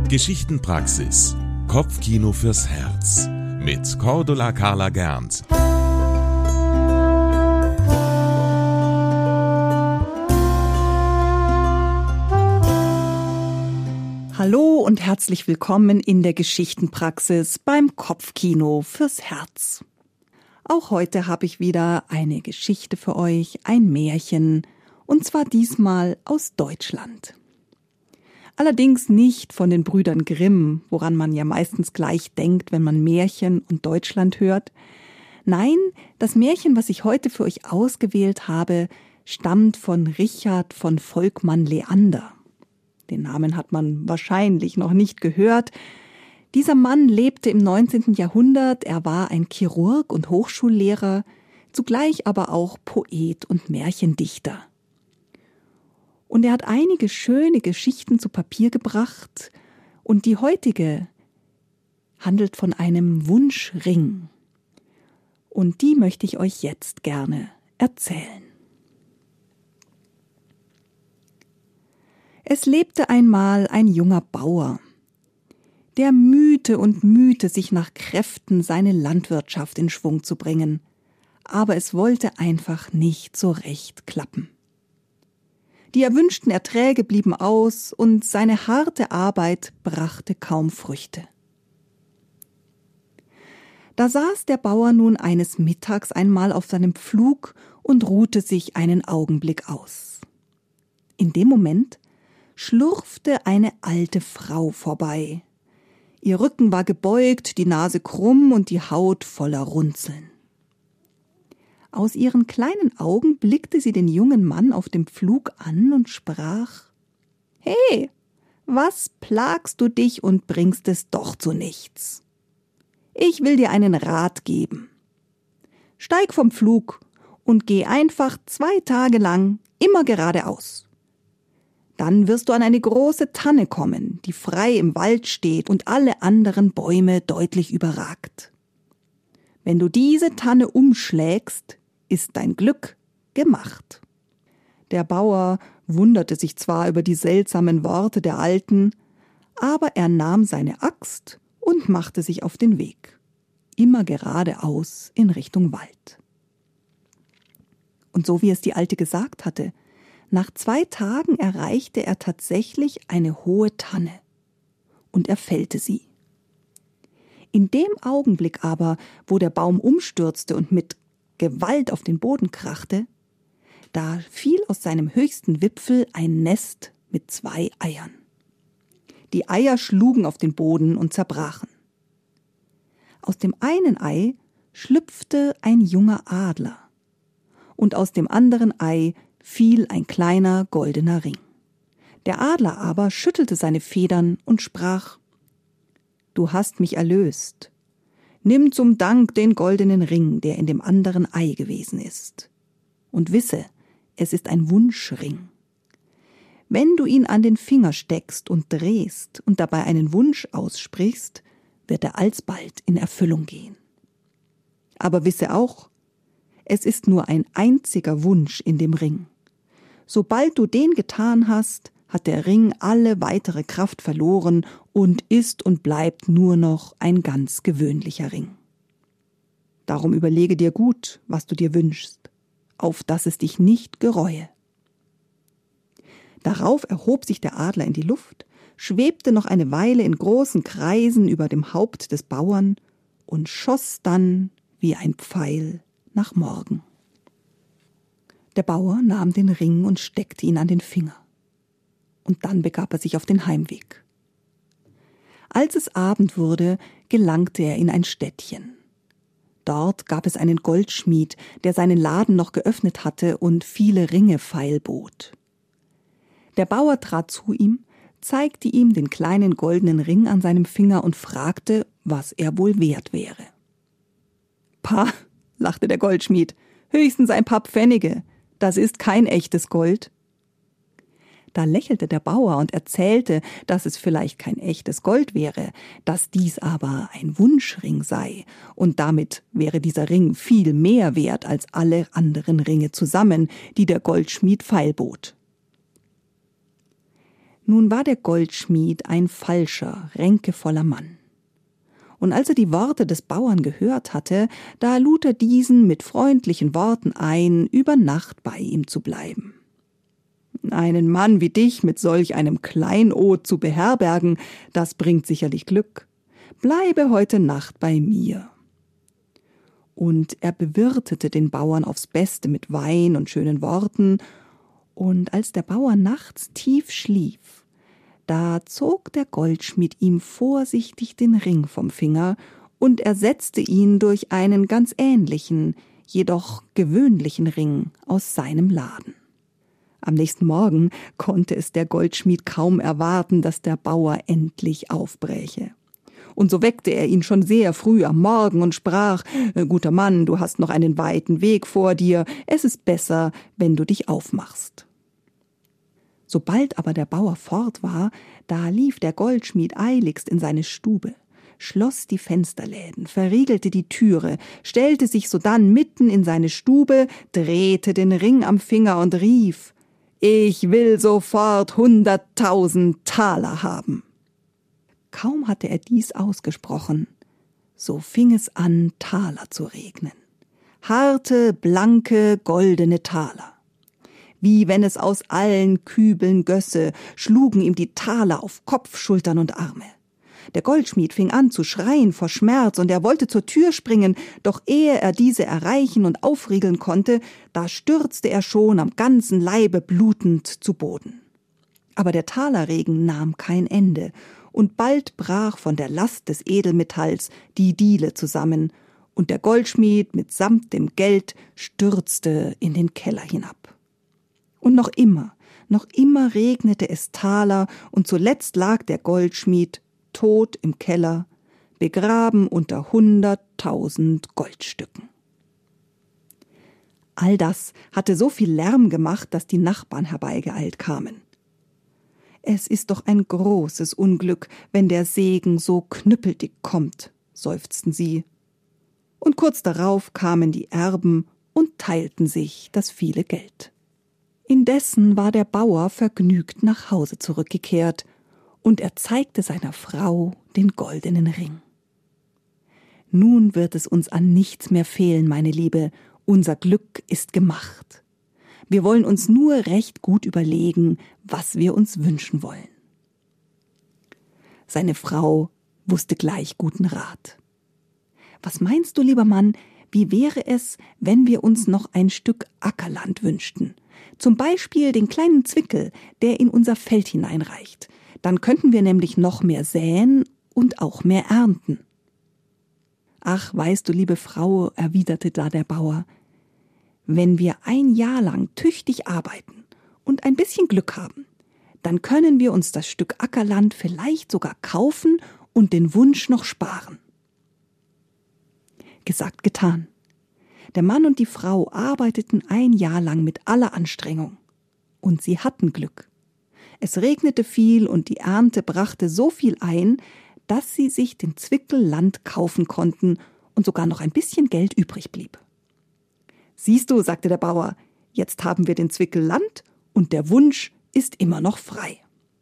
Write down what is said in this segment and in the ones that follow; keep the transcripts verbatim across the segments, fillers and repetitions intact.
Geschichtenpraxis. Kopfkino fürs Herz. Mit Cordula Carla Gernt. Hallo und herzlich willkommen in der Geschichtenpraxis beim Kopfkino fürs Herz. Auch heute habe ich wieder eine Geschichte für euch, ein Märchen, und zwar diesmal aus Deutschland. Allerdings nicht von den Brüdern Grimm, woran man ja meistens gleich denkt, wenn man Märchen und Deutschland hört. Nein, das Märchen, was ich heute für euch ausgewählt habe, stammt von Richard von Volkmann-Leander. Den Namen hat man wahrscheinlich noch nicht gehört. Dieser Mann lebte im neunzehnten Jahrhundert, er war ein Chirurg und Hochschullehrer, zugleich aber auch Poet und Märchendichter. Und er hat einige schöne Geschichten zu Papier gebracht, und die heutige handelt von einem Wunschring. Und die möchte ich euch jetzt gerne erzählen. Es lebte einmal ein junger Bauer, der mühte und mühte sich nach Kräften, seine Landwirtschaft in Schwung zu bringen, aber es wollte einfach nicht so recht klappen. Die erwünschten Erträge blieben aus und seine harte Arbeit brachte kaum Früchte. Da saß der Bauer nun eines Mittags einmal auf seinem Pflug und ruhte sich einen Augenblick aus. In dem Moment schlurfte eine alte Frau vorbei. Ihr Rücken war gebeugt, die Nase krumm und die Haut voller Runzeln. Aus ihren kleinen Augen blickte sie den jungen Mann auf dem Pflug an und sprach: »Hey, was plagst du dich und bringst es doch zu nichts? Ich will dir einen Rat geben. Steig vom Pflug und geh einfach zwei Tage lang immer geradeaus. Dann wirst du an eine große Tanne kommen, die frei im Wald steht und alle anderen Bäume deutlich überragt. Wenn du diese Tanne umschlägst, ist dein Glück gemacht.« Der Bauer wunderte sich zwar über die seltsamen Worte der Alten, aber er nahm seine Axt und machte sich auf den Weg, immer geradeaus in Richtung Wald. Und so wie es die Alte gesagt hatte, nach zwei Tagen erreichte er tatsächlich eine hohe Tanne und er fällte sie. In dem Augenblick aber, wo der Baum umstürzte und mit Gewalt auf den Boden krachte, da fiel aus seinem höchsten Wipfel ein Nest mit zwei Eiern. Die Eier schlugen auf den Boden und zerbrachen. Aus dem einen Ei schlüpfte ein junger Adler und aus dem anderen Ei fiel ein kleiner goldener Ring. Der Adler aber schüttelte seine Federn und sprach: »Du hast mich erlöst. Nimm zum Dank den goldenen Ring, der in dem anderen Ei gewesen ist. Und wisse, es ist ein Wunschring. Wenn du ihn an den Finger steckst und drehst und dabei einen Wunsch aussprichst, wird er alsbald in Erfüllung gehen. Aber wisse auch, es ist nur ein einziger Wunsch in dem Ring. Sobald du den getan hast, hat der Ring alle weitere Kraft verloren und ist und bleibt nur noch ein ganz gewöhnlicher Ring. Darum überlege dir gut, was du dir wünschst, auf dass es dich nicht gereue.« Darauf erhob sich der Adler in die Luft, schwebte noch eine Weile in großen Kreisen über dem Haupt des Bauern und schoss dann wie ein Pfeil nach Morgen. Der Bauer nahm den Ring und steckte ihn an den Finger. Und dann begab er sich auf den Heimweg. Als es Abend wurde, gelangte er in ein Städtchen. Dort gab es einen Goldschmied, der seinen Laden noch geöffnet hatte und viele Ringe feilbot. Der Bauer trat zu ihm, zeigte ihm den kleinen goldenen Ring an seinem Finger und fragte, was er wohl wert wäre. »Pah«, lachte der Goldschmied, »höchstens ein paar Pfennige. Das ist kein echtes Gold.« Da lächelte der Bauer und erzählte, dass es vielleicht kein echtes Gold wäre, dass dies aber ein Wunschring sei, und damit wäre dieser Ring viel mehr wert als alle anderen Ringe zusammen, die der Goldschmied feilbot. Nun war der Goldschmied ein falscher, ränkevoller Mann. Und als er die Worte des Bauern gehört hatte, da lud er diesen mit freundlichen Worten ein, über Nacht bei ihm zu bleiben. Einen Mann wie dich mit solch einem Kleinod zu beherbergen, das bringt sicherlich Glück. Bleibe heute Nacht bei mir. Und er bewirtete den Bauern aufs Beste mit Wein und schönen Worten, und als der Bauer nachts tief schlief, da zog der Goldschmied ihm vorsichtig den Ring vom Finger und ersetzte ihn durch einen ganz ähnlichen, jedoch gewöhnlichen Ring aus seinem Laden. Am nächsten Morgen konnte es der Goldschmied kaum erwarten, dass der Bauer endlich aufbräche. Und so weckte er ihn schon sehr früh am Morgen und sprach: »Guter Mann, du hast noch einen weiten Weg vor dir, es ist besser, wenn du dich aufmachst.« Sobald aber der Bauer fort war, da lief der Goldschmied eiligst in seine Stube, schloss die Fensterläden, verriegelte die Türe, stellte sich sodann mitten in seine Stube, drehte den Ring am Finger und rief: »Ich will sofort hunderttausend Taler haben.« Kaum hatte er dies ausgesprochen, so fing es an, Taler zu regnen. Harte, blanke, goldene Taler. Wie wenn es aus allen Kübeln gösse, schlugen ihm die Taler auf Kopf, Schultern und Arme. Der Goldschmied fing an zu schreien vor Schmerz, und er wollte zur Tür springen, doch ehe er diese erreichen und aufriegeln konnte, da stürzte er schon am ganzen Leibe blutend zu Boden. Aber der Talerregen nahm kein Ende, und bald brach von der Last des Edelmetalls die Diele zusammen, und der Goldschmied mitsamt dem Geld stürzte in den Keller hinab. Und noch immer, noch immer regnete es Taler, und zuletzt lag der Goldschmied tot im Keller, begraben unter hunderttausend Goldstücken. All das hatte so viel Lärm gemacht, dass die Nachbarn herbeigeeilt kamen. »Es ist doch ein großes Unglück, wenn der Segen so knüppeldick kommt«, seufzten sie. Und kurz darauf kamen die Erben und teilten sich das viele Geld. Indessen war der Bauer vergnügt nach Hause zurückgekehrt, und er zeigte seiner Frau den goldenen Ring. »Nun wird es uns an nichts mehr fehlen, meine Liebe, unser Glück ist gemacht. Wir wollen uns nur recht gut überlegen, was wir uns wünschen wollen.« Seine Frau wusste gleich guten Rat. »Was meinst du, lieber Mann, wie wäre es, wenn wir uns noch ein Stück Ackerland wünschten? Zum Beispiel den kleinen Zwickel, der in unser Feld hineinreicht. Dann könnten wir nämlich noch mehr säen und auch mehr ernten.« »Ach, weißt du, liebe Frau«, erwiderte da der Bauer, »wenn wir ein Jahr lang tüchtig arbeiten und ein bisschen Glück haben, dann können wir uns das Stück Ackerland vielleicht sogar kaufen und den Wunsch noch sparen.« Gesagt, getan. Der Mann und die Frau arbeiteten ein Jahr lang mit aller Anstrengung. Und sie hatten Glück. Es regnete viel und die Ernte brachte so viel ein, dass sie sich den Zwickel Land kaufen konnten und sogar noch ein bisschen Geld übrig blieb. »Siehst du«, sagte der Bauer, »jetzt haben wir den Zwickel Land und der Wunsch ist immer noch frei.«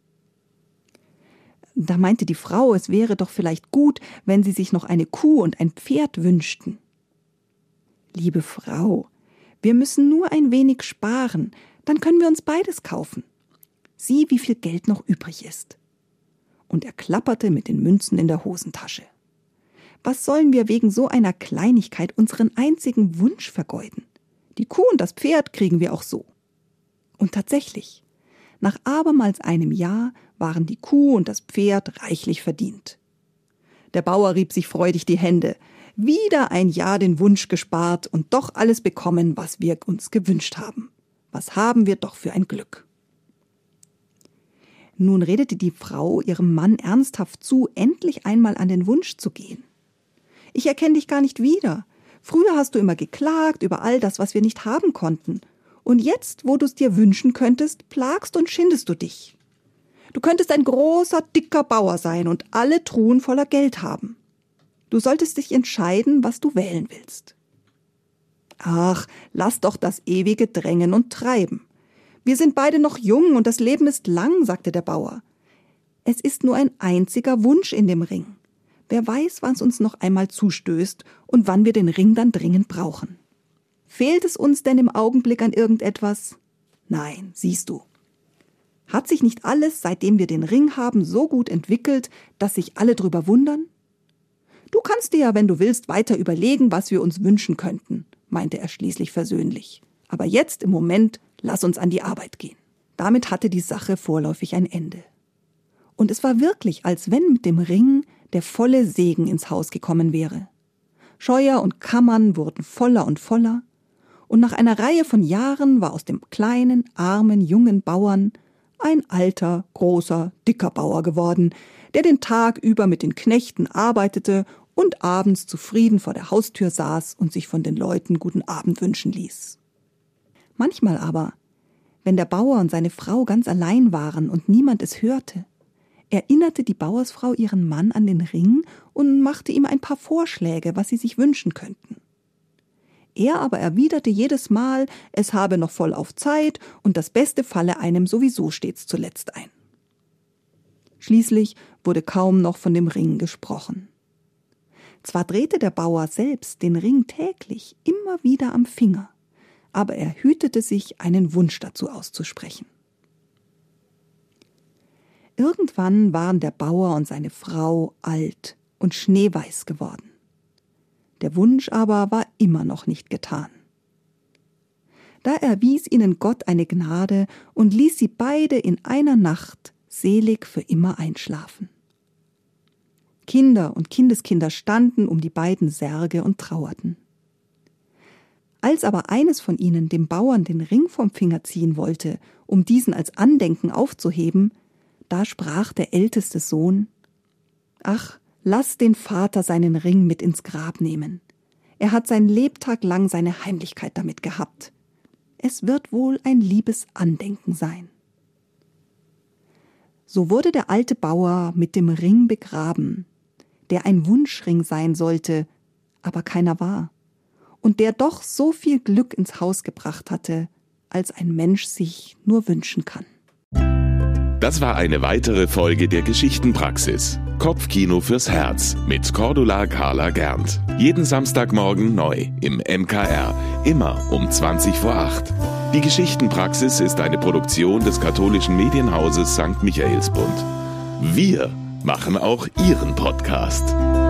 Da meinte die Frau, es wäre doch vielleicht gut, wenn sie sich noch eine Kuh und ein Pferd wünschten. »Liebe Frau, wir müssen nur ein wenig sparen, dann können wir uns beides kaufen. Sieh, wie viel Geld noch übrig ist.« Und er klapperte mit den Münzen in der Hosentasche. »Was sollen wir wegen so einer Kleinigkeit unseren einzigen Wunsch vergeuden? Die Kuh und das Pferd kriegen wir auch so.« Und tatsächlich, nach abermals einem Jahr waren die Kuh und das Pferd reichlich verdient. Der Bauer rieb sich freudig die Hände. Wieder ein Jahr den Wunsch gespart und doch alles bekommen, was wir uns gewünscht haben. Was haben wir doch für ein Glück. Nun redete die Frau ihrem Mann ernsthaft zu, endlich einmal an den Wunsch zu gehen. »Ich erkenne dich gar nicht wieder. Früher hast du immer geklagt über all das, was wir nicht haben konnten. Und jetzt, wo du es dir wünschen könntest, plagst und schindest du dich. Du könntest ein großer, dicker Bauer sein und alle Truhen voller Geld haben. Du solltest dich entscheiden, was du wählen willst.« »Ach, lass doch das ewige Drängen und Treiben. Wir sind beide noch jung und das Leben ist lang, sagte der Bauer. Es ist nur ein einziger Wunsch in dem Ring. Wer weiß, wann es uns noch einmal zustößt und wann wir den Ring dann dringend brauchen. Fehlt es uns denn im Augenblick an irgendetwas? Nein, siehst du. Hat sich nicht alles, seitdem wir den Ring haben, so gut entwickelt, dass sich alle drüber wundern? Du kannst dir ja, wenn du willst, weiter überlegen, was wir uns wünschen könnten, meinte er schließlich versöhnlich. Aber jetzt im Moment, lass uns an die Arbeit gehen. Damit hatte die Sache vorläufig ein Ende. Und es war wirklich, als wenn mit dem Ring der volle Segen ins Haus gekommen wäre. Scheuer und Kammern wurden voller und voller, und nach einer Reihe von Jahren war aus dem kleinen, armen, jungen Bauern ein alter, großer, dicker Bauer geworden, der den Tag über mit den Knechten arbeitete und abends zufrieden vor der Haustür saß und sich von den Leuten guten Abend wünschen ließ. Manchmal aber, wenn der Bauer und seine Frau ganz allein waren und niemand es hörte, erinnerte die Bauersfrau ihren Mann an den Ring und machte ihm ein paar Vorschläge, was sie sich wünschen könnten. Er aber erwiderte jedes Mal, es habe noch vollauf Zeit und das Beste falle einem sowieso stets zuletzt ein. Schließlich wurde kaum noch von dem Ring gesprochen. Zwar drehte der Bauer selbst den Ring täglich immer wieder am Finger, aber er hütete sich, einen Wunsch dazu auszusprechen. Irgendwann waren der Bauer und seine Frau alt und schneeweiß geworden. Der Wunsch aber war immer noch nicht getan. Da erwies ihnen Gott eine Gnade und ließ sie beide in einer Nacht selig für immer einschlafen. Kinder und Kindeskinder standen um die beiden Särge und trauerten. Als aber eines von ihnen dem Bauern den Ring vom Finger ziehen wollte, um diesen als Andenken aufzuheben, da sprach der älteste Sohn: »Ach, lass den Vater seinen Ring mit ins Grab nehmen. Er hat sein Lebtag lang seine Heimlichkeit damit gehabt. Es wird wohl ein liebes Andenken sein.« So wurde der alte Bauer mit dem Ring begraben, der ein Wunschring sein sollte, aber keiner war, und der doch so viel Glück ins Haus gebracht hatte, als ein Mensch sich nur wünschen kann. Das war eine weitere Folge der Geschichtenpraxis. Kopfkino fürs Herz mit Cordula Carla Gernt. Jeden Samstagmorgen neu im M K R, immer um zwanzig vor acht. Die Geschichtenpraxis ist eine Produktion des katholischen Medienhauses Sankt Michaelsbund. Wir machen auch Ihren Podcast.